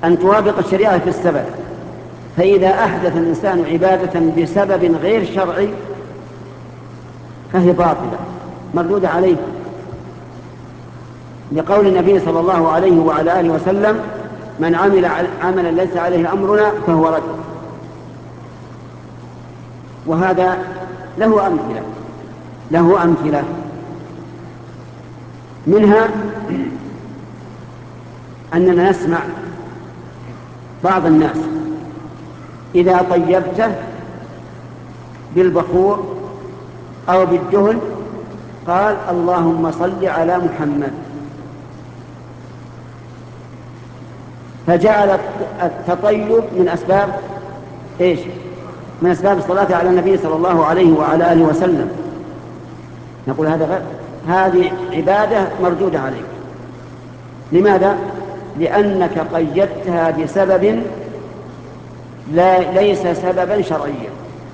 أن توافق الشريعة في السبب، فإذا أحدث الإنسان عبادة بسبب غير شرعي فهي باطلة مردودة عليه، لقول النبي صلى الله عليه وعلى آله وسلم: من عمل عملا ليس عليه أمرنا فهو رد. وهذا له أمثلة منها أننا نسمع بعض الناس إذا طيبته بالبخور أو بالدهن قال: اللهم صل على محمد، فجعل التطيب من أسباب إيش؟ من أسباب الصلاة على النبي صلى الله عليه وعلى آله وسلم. نقول هذه عبادة مردودة عليك. لماذا؟ لأنك قيدتها بسبب ليس سببا شرعيا.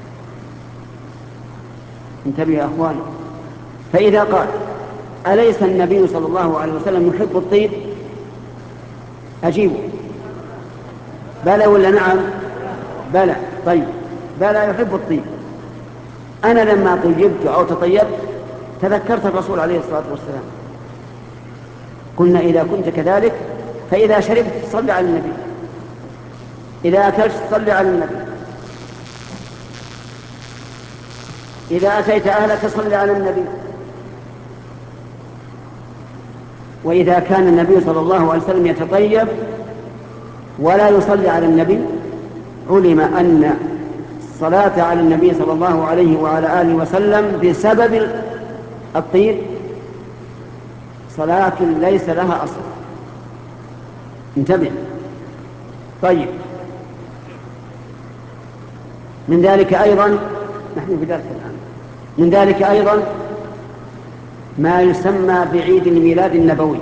انتبه يا أخوان. فإذا قال: أليس النبي صلى الله عليه وسلم يحب الطيب؟ أجيبه: بلى ولا نعم؟ بلى. طيب، بلى يحب الطيب. أنا لما طيبت أو تطيبت تذكرت الرسول عليه الصلاة والسلام. قلنا: إذا كنت كذلك فإذا شربت صل على النبي، إذا أكلت صل على النبي، إذا أتيت أهلك صل على النبي. وإذا كان النبي صلى الله عليه وسلم يتطيب ولا يصلي على النبي علم أن الصلاة على النبي صلى الله عليه وعلى آله وسلم بسبب الطيب صلاة ليس لها أصل. انتبه. طيب، من ذلك أيضا نحن في ذلك الآن من ذلك أيضا ما يسمى بعيد الميلاد النبوي.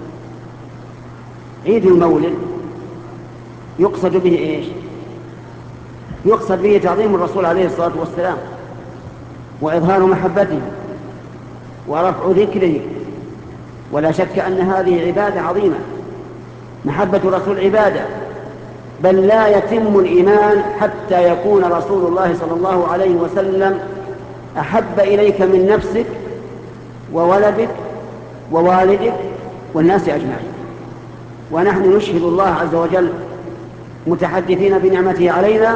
عيد المولد يقصد به إيش؟ يقصد به تعظيم الرسول عليه الصلاة والسلام وإظهار محبته ورفع ذكره، ولا شك أن هذه عبادة عظيمة. محبة الرسول عبادة، بل لا يتم الإيمان حتى يكون رسول الله صلى الله عليه وسلم أحب إليك من نفسك وولدك ووالدك والناس أجمعين. ونحن نشهد الله عز وجل متحدثين بنعمته علينا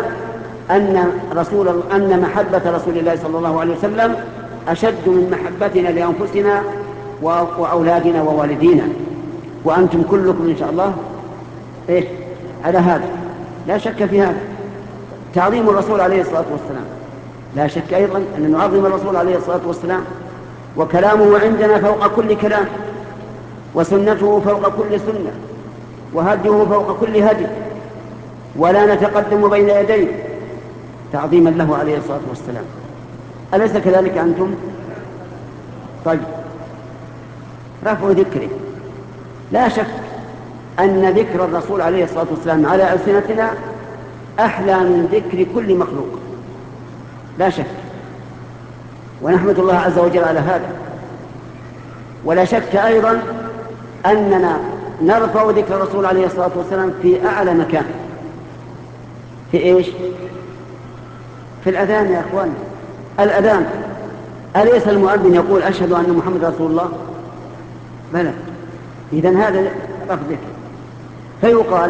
أن محبة رسول الله صلى الله عليه وسلم أشد من محبتنا لأنفسنا وأولادنا ووالدينا، وأنتم كلكم إن شاء الله إيه على هذا، لا شك في هذا. تعظيم الرسول عليه الصلاة والسلام، لا شك أيضا أن نعظم الرسول عليه الصلاة والسلام، وكلامه عندنا فوق كل كلام، وسنته فوق كل سنة، وهديه فوق كل هدي، ولا نتقدم بين يديه تعظيما له عليه الصلاة والسلام. أليس كذلك أنتم؟ طيب، رفع ذكره، لا شك أن ذكر الرسول عليه الصلاة والسلام على ألسنتنا أحلى من ذكر كل مخلوق، لا شك، ونحمد الله عز وجل على هذا. ولا شك أيضا أننا نرفع ذكر الرسول عليه الصلاة والسلام في أعلى مكان. في إيش؟ في الأذان يا أخوان. الأذان، أليس المؤذن يقول: أشهد أن محمد رسول الله؟ بلى. إذن هذا رفع ذكر. فيقال: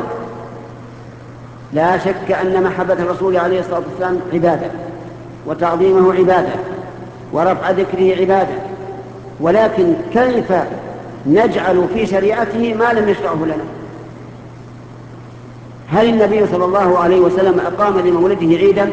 لا شك أن محبة الرسول عليه الصلاة والسلام عبادة، وتعظيمه عبادة، ورفع ذكره عبادة، ولكن كيف نجعل في شريعته ما لم يشرعه لنا؟ هل النبي صلى الله عليه وسلم أقام لمولده عيدا؟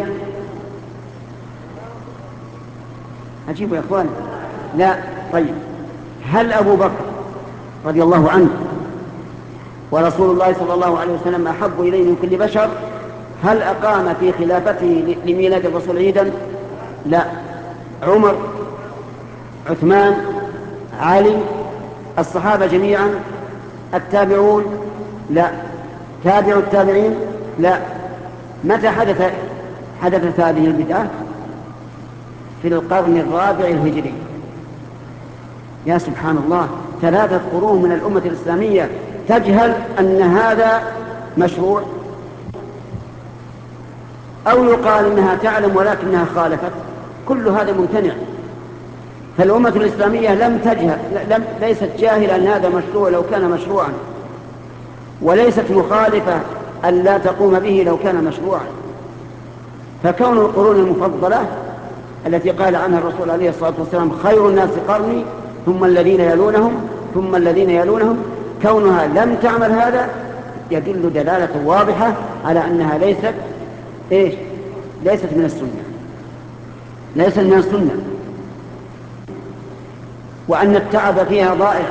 أجيبوا يا أخوان. لا. طيب، هل أبو بكر رضي الله عنه ورسول الله صلى الله عليه وسلم أحب إليه من كل بشر، هل أقام في خلافته لميلاد الرسول عيدا؟ لا. عمر، عثمان، علي، الصحابة جميعا، التابعون؟ لا. تابع التابعين؟ لا. متى حدثت هذه البدعة؟ في القرن الرابع الهجري. يا سبحان الله، 3 قرون من الأمة الإسلامية تجهل أن هذا مشروع، أو يقال إنها تعلم ولكنها خالفت، كل هذا ممتنع. فالأمة الإسلامية ليست جاهلة أن هذا مشروع لو كان مشروعا، وليست مخالفة أن لا تقوم به لو كان مشروعا. فكون القرون المفضلة التي قال عنها الرسول عليه الصلاة والسلام خير الناس قرني ثم الذين يلونهم ثم الذين يلونهم، كونها لم تعمل هذا يدل دلالة واضحة على أنها ليست من السنة، ليست من السنة، وأن التعب فيها ضائع.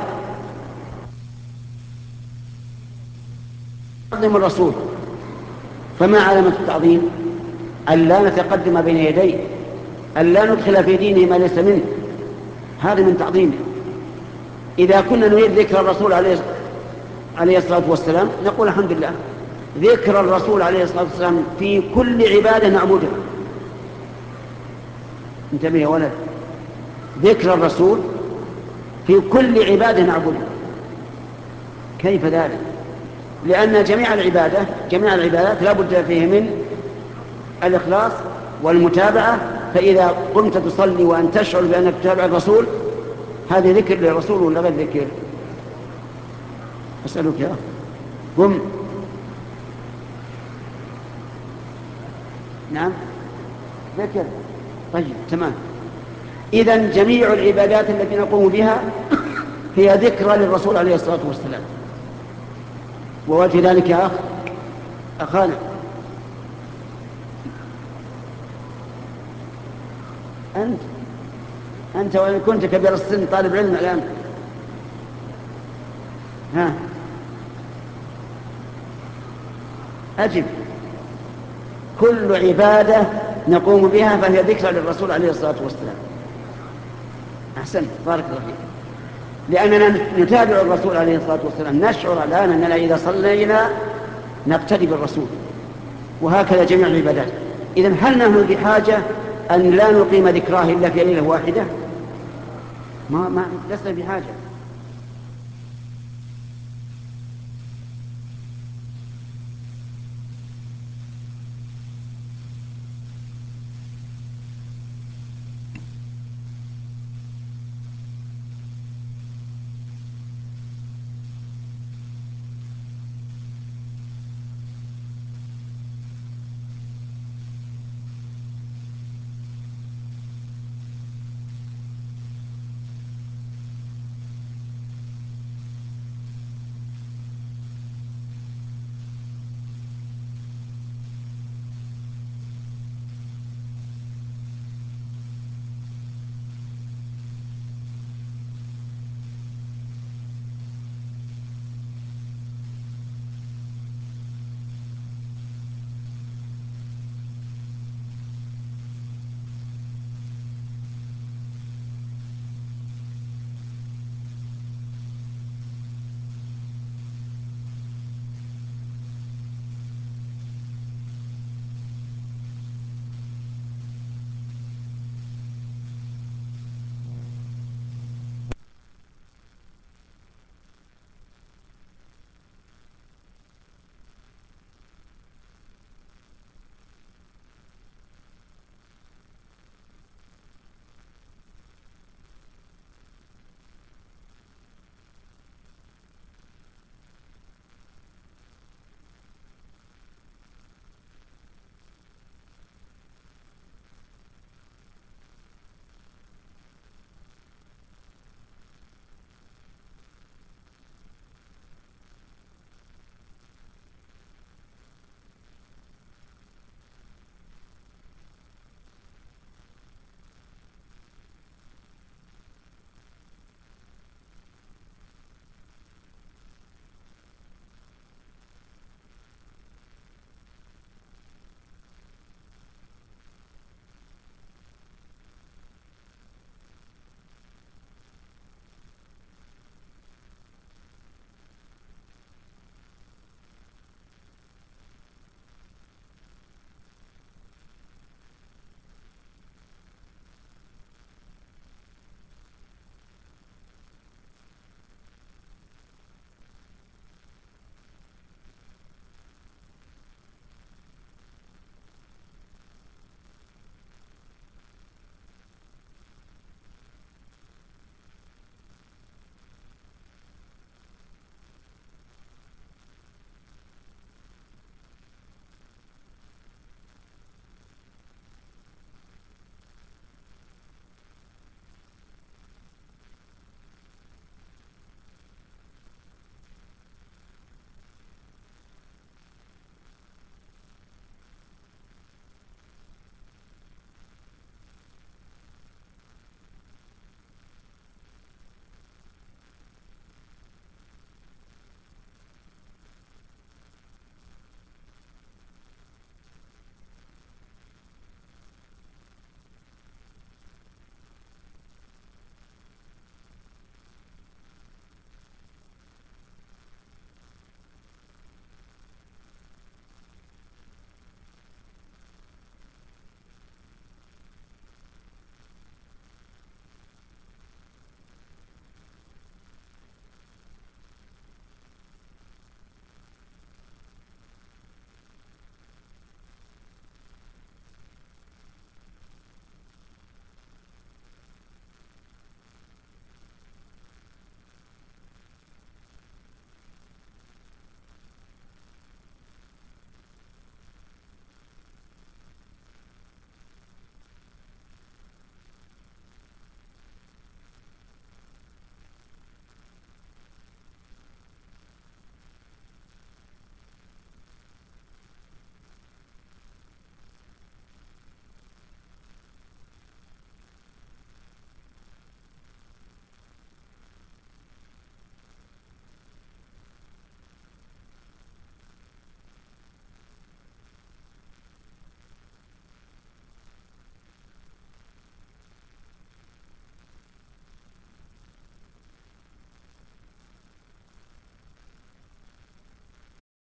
تعظيم الرسول، فما علامة التعظيم؟ أن لا نتقدم بين يديه، أن لا ندخل في دينه ما ليس منه، هذا من تعظيمه. إذا كنا نريد ذكر الرسول عليه الصلاة والسلام نقول الحمد لله، ذكر الرسول عليه الصلاة والسلام في كل عبادة نعبدها. انتبه يا ولد، ذكر الرسول في كل عبادة نعبدها. كيف ذلك؟ لأن جميع العبادات لا بد فيه من الإخلاص والمتابعة. فإذا قمت تصلي وأن تشعر بأنك تتابع الرسول، هذا ذكر للرسول ولا غير ذكر؟ أسألك يا أخي، قم. نعم ذكر. طيب تمام. إذن جميع العبادات التي نقوم بها هي ذكرى للرسول عليه الصلاة والسلام. ووجه ذلك يا أخانا، أنت وإن كنت كبير السن طالب علم الآن، أجب. كل عبادة نقوم بها فهي ذكرى للرسول عليه الصلاة والسلام. أحسنت، بارك الله فيك. لأننا نتابع الرسول عليه الصلاة والسلام، نشعر الآن أننا إذا صلينا نقتدي بالرسول، وهكذا جميع العبادات. إذن هل نحن بحاجة أن لا نقيم ذكراه إلا في ليلة واحدة؟ ما لسنا بحاجة.